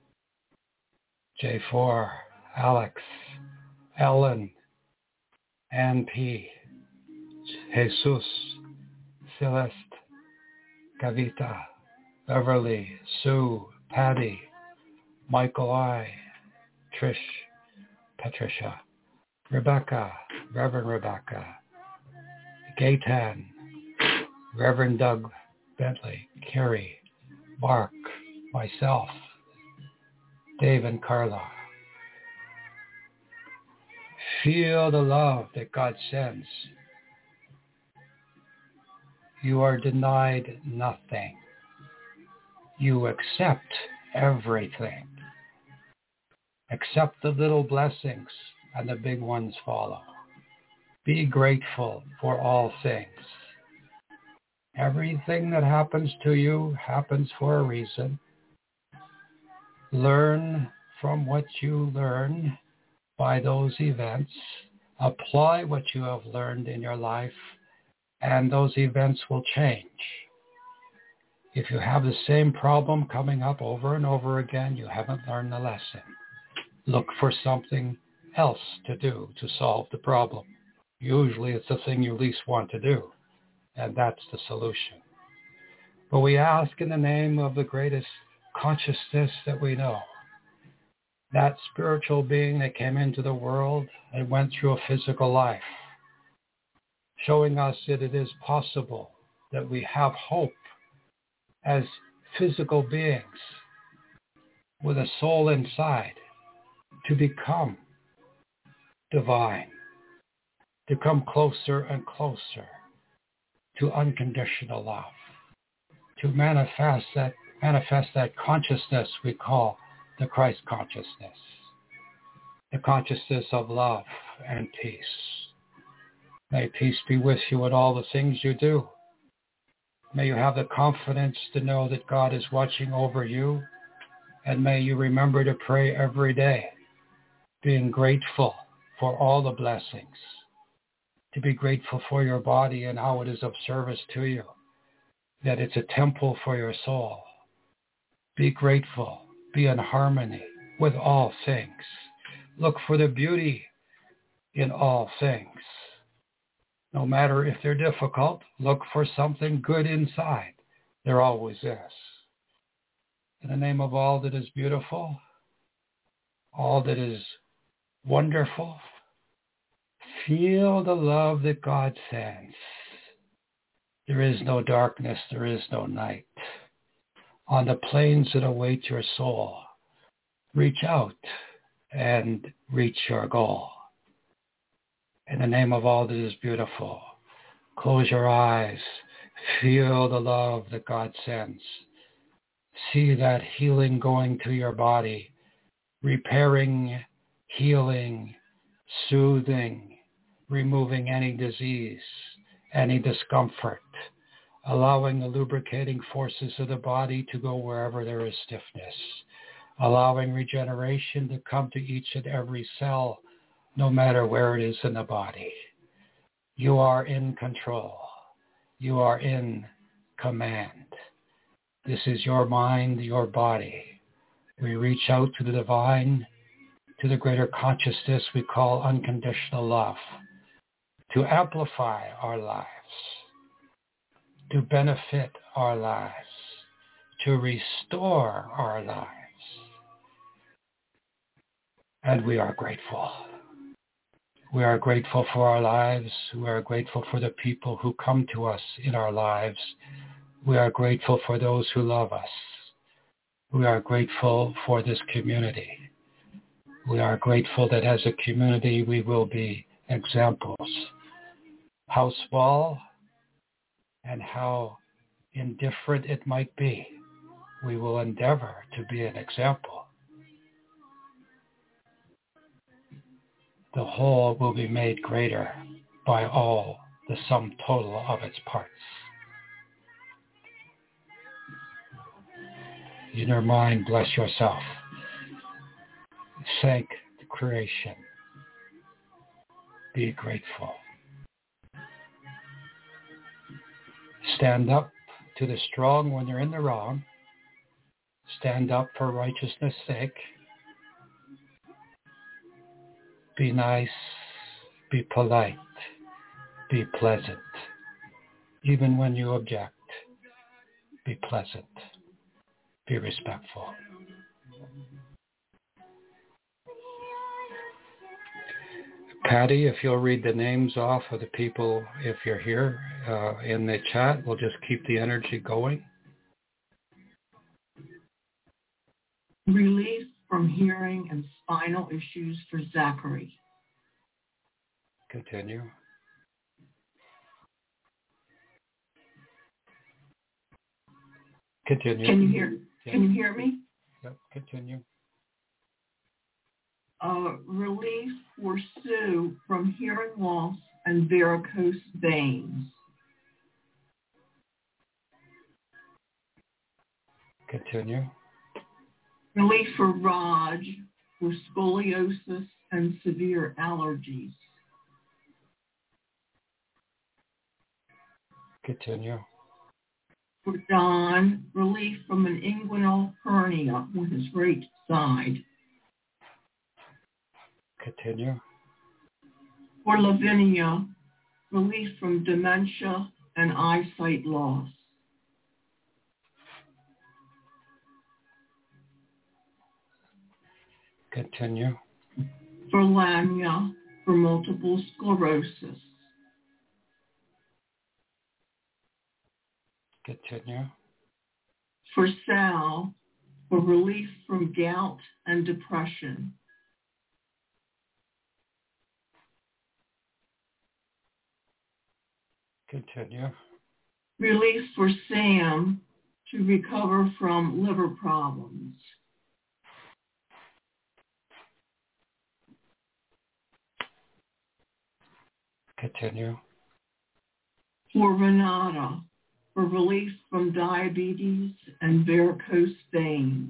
J four, Alex, Ellen, Ann P, Jesus, Celeste, Kavita, Beverly, Sue, Patty, Michael I, Trish, Patricia, Rebecca, Reverend Rebecca, Gaytan, Reverend Doug Bentley, Carrie, Mark, myself, Dave and Carla. Feel the love that God sends. You are denied nothing. You accept everything. Accept the little blessings and the big ones follow. Be grateful for all things. Everything that happens to you happens for a reason. Learn from what you learn by those events. Apply what you have learned in your life, and those events will change. If you have the same problem coming up over and over again, you haven't learned the lesson. Look for something else to do to solve the problem. Usually it's the thing you least want to do, and that's the solution. But we ask in the name of the greatest consciousness that we know, that spiritual being that came into the world and went through a physical life, showing us that it is possible that we have hope as physical beings with a soul inside to become divine, to come closer and closer to unconditional love, to manifest that manifest that consciousness we call the Christ consciousness, the consciousness of love and peace. May peace be with you in all the things you do. May you have the confidence to know that God is watching over you, and may you remember to pray every day, being grateful for all the blessings, to be grateful for your body and how it is of service to you, that it's a temple for your soul. Be grateful. Be in harmony with all things. Look for the beauty in all things. No matter if they're difficult, look for something good inside. There always is. In the name of all that is beautiful, all that is wonderful, feel the love that God sends. There is no darkness, there is no night. On the plains that await your soul, reach out and reach your goal. In the name of all that is beautiful, close your eyes, feel the love that God sends. See that healing going to your body, repairing, healing, soothing, removing any disease, any discomfort, allowing the lubricating forces of the body to go wherever there is stiffness, allowing regeneration to come to each and every cell, no matter where it is in the body. You are in control. You are in command. This is your mind, your body. We reach out to the divine, to the greater consciousness we call unconditional love, to amplify our lives, to benefit our lives, to restore our lives. And we are grateful. We are grateful for our lives. We are grateful for the people who come to us in our lives. We are grateful for those who love us. We are grateful for this community. We are grateful that as a community we will be examples. How small and how indifferent it might be, we will endeavor to be an example. The whole will be made greater by all the sum total of its parts. In your mind, bless yourself. Thank the creation. Be grateful. Stand up to the strong when they're in the wrong. Stand up for righteousness' sake. Be nice. Be polite. Be pleasant. Even when you object, be pleasant. Be respectful. Patty, if you'll read the names off of the people, if you're here uh, in the chat, we'll just keep the energy going. Relief from hearing and spinal issues for Zachary. Continue. Continue. Can you hear? Yep. Can you hear me? Yep. Continue. Uh, relief for Sue from hearing loss and varicose veins. Continue. Relief for Raj for scoliosis and severe allergies. Continue. For Don, relief from an inguinal hernia on his right side. Continue. For Lavinia, relief from dementia and eyesight loss. Continue. For Lanya, for multiple sclerosis. Continue. For Sal, for relief from gout and depression. Continue. Relief for Sam to recover from liver problems. Continue. For Renata, for relief from diabetes and varicose veins.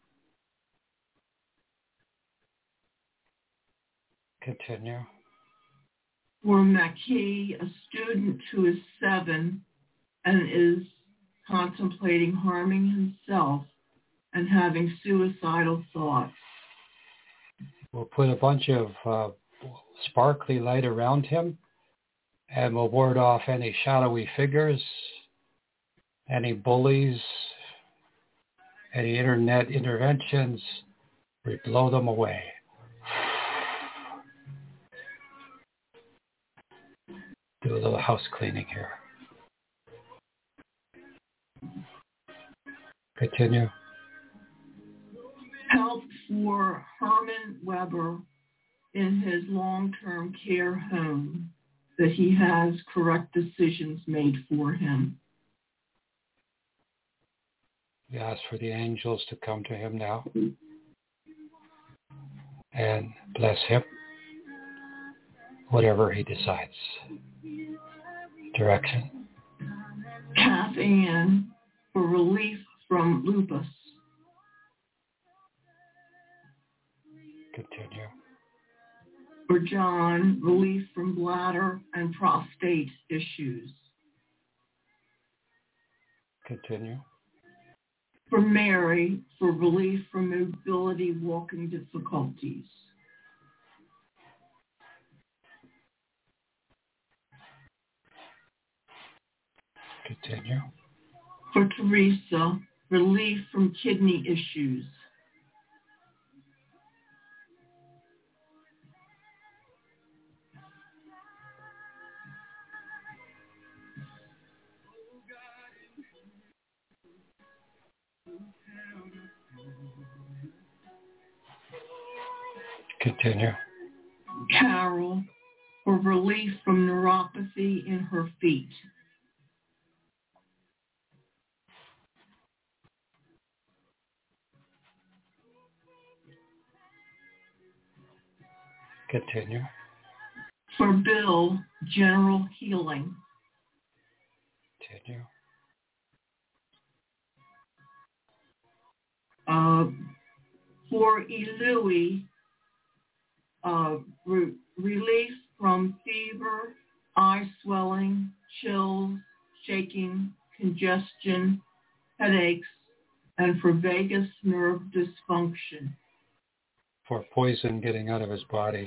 Continue. For Maki, a student who is seven and is contemplating harming himself and having suicidal thoughts. We'll put a bunch of uh, sparkly light around him, and we'll ward off any shadowy figures, any bullies, any internet interventions. We blow them away. Do a little house cleaning here. Continue. Help for Herman Weber in his long-term care home, that he has correct decisions made for him. We ask for the angels to come to him now and bless him. whatever he decides. Direction. Kath Ann for relief from lupus. Continue. For John, relief from bladder and prostate issues. Continue. For Mary, for relief from mobility walking difficulties. Continue. For Teresa, relief from kidney issues. Continue. Carol, for relief from neuropathy in her feet. Continue. For Bill, general healing. Continue. Uh, for Elui, uh, re- relief from fever, eye swelling, chills, shaking, congestion, headaches, and for vagus nerve dysfunction. For poison getting out of his body.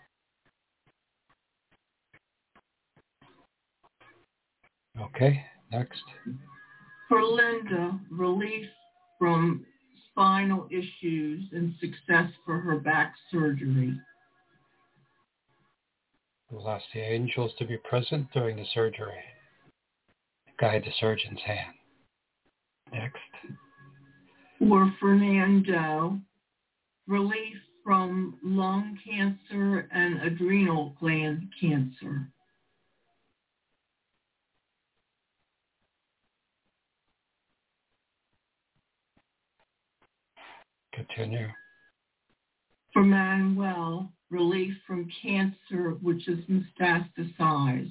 Okay, next. For Linda, relief from spinal issues and success for her back surgery. We'll ask the angels to be present during the surgery. Guide the surgeon's hand. Next. For Fernando, relief from lung cancer and adrenal gland cancer. Continue. For Manuel, relief from cancer which is metastasized.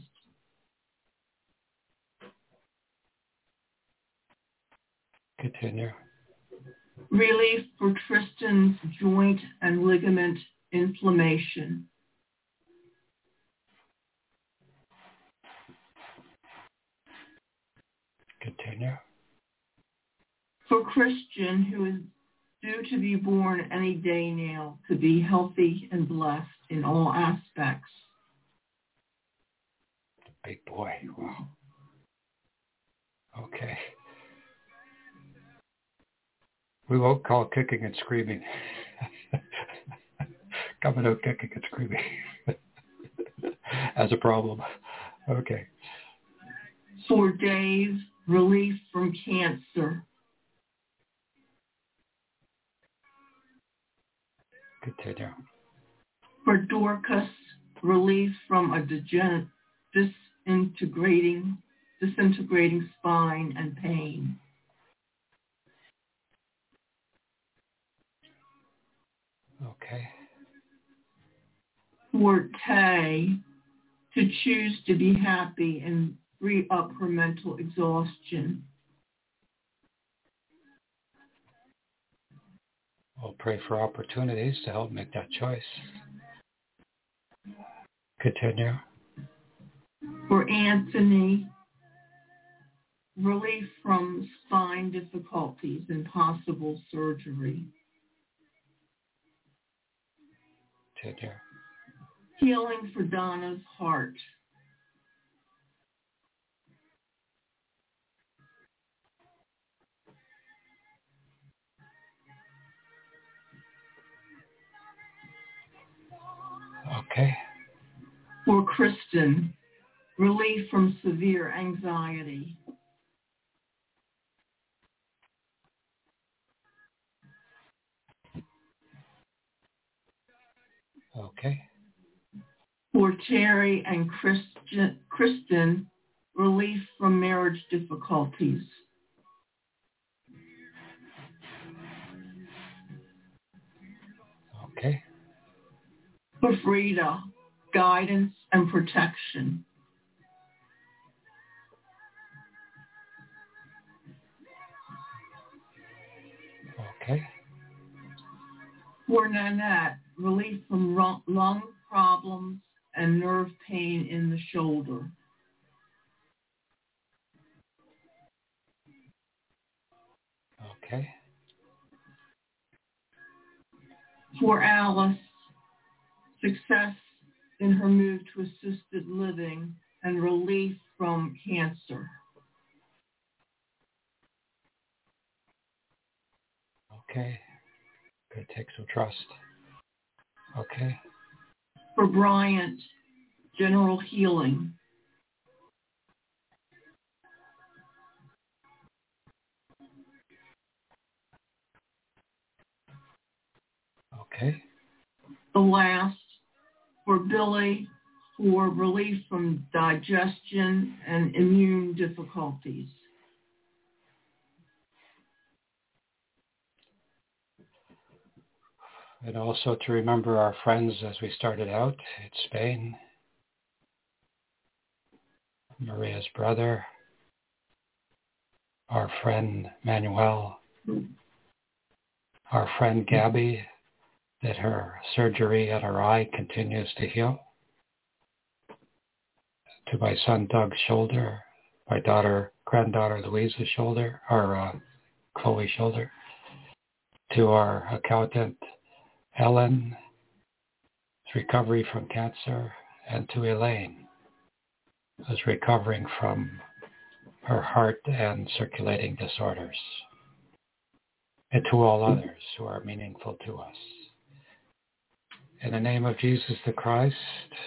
Continue. Relief for Tristan's joint and ligament inflammation. Continue. For Christian, who is due to be born any day now, to be healthy and blessed in all aspects. Big boy. Wow. Okay. We won't call kicking and screaming. Coming out kicking and screaming as a problem. Okay. For Dave, relief from cancer. Continue. For Dorcas, relief from a degen- disintegrating, disintegrating spine and pain. Okay. For Tay, to choose to be happy and free up her mental exhaustion. We'll pray for opportunities to help make that choice. Continue. For Anthony, relief from spine difficulties and possible surgery. Continue. Healing for Donna's heart. Okay. For Kristen, relief from severe anxiety. Okay. For Terry and Christian, Kristen, relief from marriage difficulties. Okay. For Frida, guidance and protection. Okay. For Nanette, relief from lung problems and nerve pain in the shoulder. Okay. For Alice, success in her move to assisted living and relief from cancer. Okay. Good. Take some trust. Okay. For Bryant, general healing. Okay. The last, for Billy, for relief from digestion and immune difficulties. And also to remember our friends as we started out in Spain. Maria's brother, our friend Manuel, our friend Gabby, that her surgery at her eye continues to heal. To my son Doug's shoulder, my daughter, granddaughter Louisa's shoulder, or uh, Chloe's shoulder. To our accountant Ellen, recovery from cancer, and to Elaine, who's recovering from her heart and circulating disorders, and to all others who are meaningful to us. In the name of Jesus the Christ,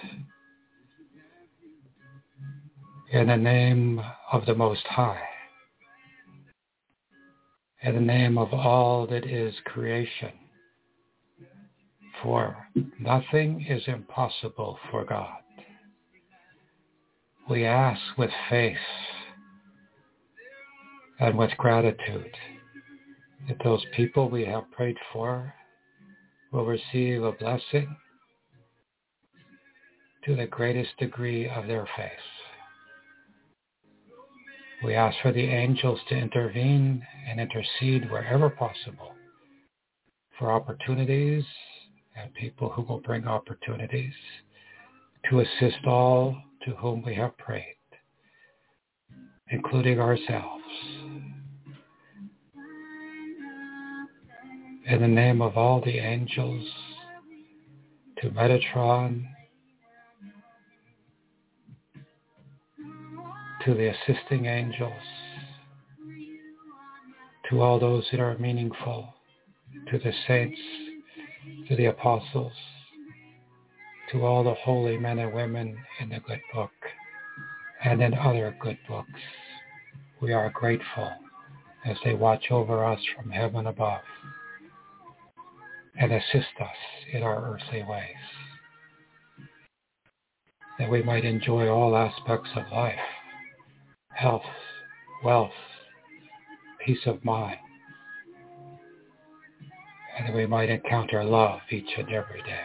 in the name of the Most High, in the name of all that is creation, for nothing is impossible for God. We ask with faith and with gratitude that those people we have prayed for will receive a blessing to the greatest degree of their faith. We ask for the angels to intervene and intercede wherever possible for opportunities and people who will bring opportunities to assist all to whom we have prayed, including ourselves. In the name of all the angels, to Metatron, to the assisting angels, to all those that are meaningful, to the saints, to the apostles, to all the holy men and women in the good book and in other good books. We are grateful as they watch over us from heaven above and assist us in our earthly ways, that we might enjoy all aspects of life, health, wealth, peace of mind, and that we might encounter love each and every day.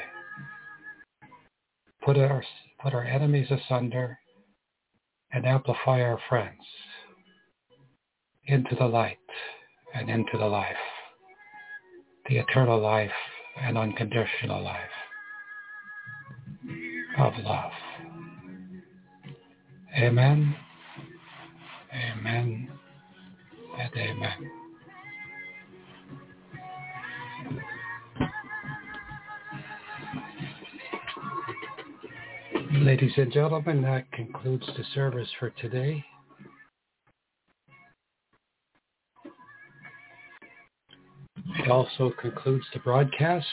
Put our, put our enemies asunder and amplify our friends into the light and into the life, the eternal life and unconditional life of love. Amen, amen, and amen. Ladies and gentlemen, that concludes the service for today. It also concludes the broadcast.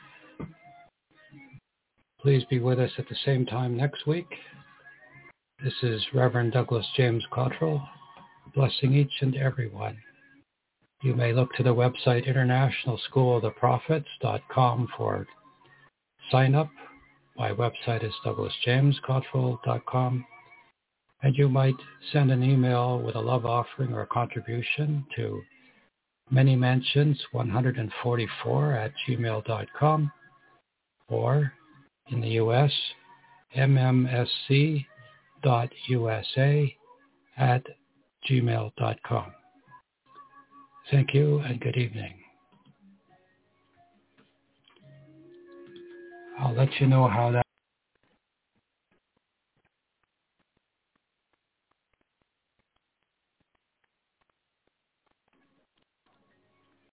Please be with us at the same time next week. This is Reverend Douglas James Cottrell, blessing each and every one. You may look to the website international school of the prophets dot com for sign up. My website is douglas james cottrell dot com, and you might send an email with a love offering or a contribution to many mansions one forty-four at gmail dot com, or in the U S, m m s c dot u s a at gmail dot com. Thank you and good evening. I'll let you know how that